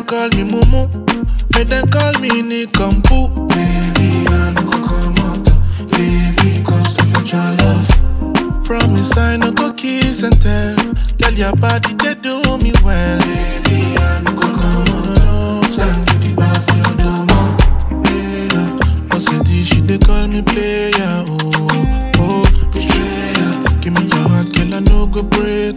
them call me Mumu, make them call me Nikampu. Baby, I no go come out, baby, cause of your love. Promise I no go kiss and tell. Girl, your body, they do me well. Baby, I no go come out, stand to the bar for your demo. Yeah, I said she they call me player, oh, betrayer. Give me your heart, girl, I no go break,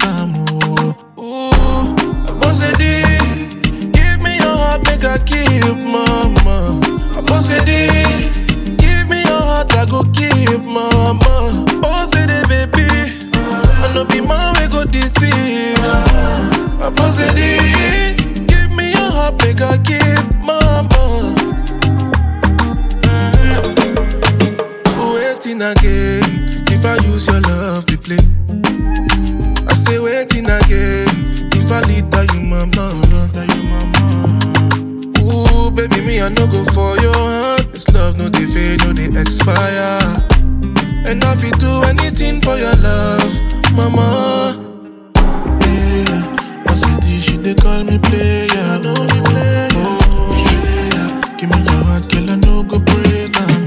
I said give me your heart, make I keep, mama. I said give me your heart, I go keep, mama. Oh, say the baby, I no be man we go deceive. I said give me your heart, make I keep, mama. Waiting again, if I use your love to play. I say waiting again, if I lead you, mama. Ooh, baby, me I no go for your heart. This love no dey fade, no dey expire. And I fit do anything for your love, mama. Yeah, my city she dey call me player. Oh, yeah. Give me your heart, girl, I no go break.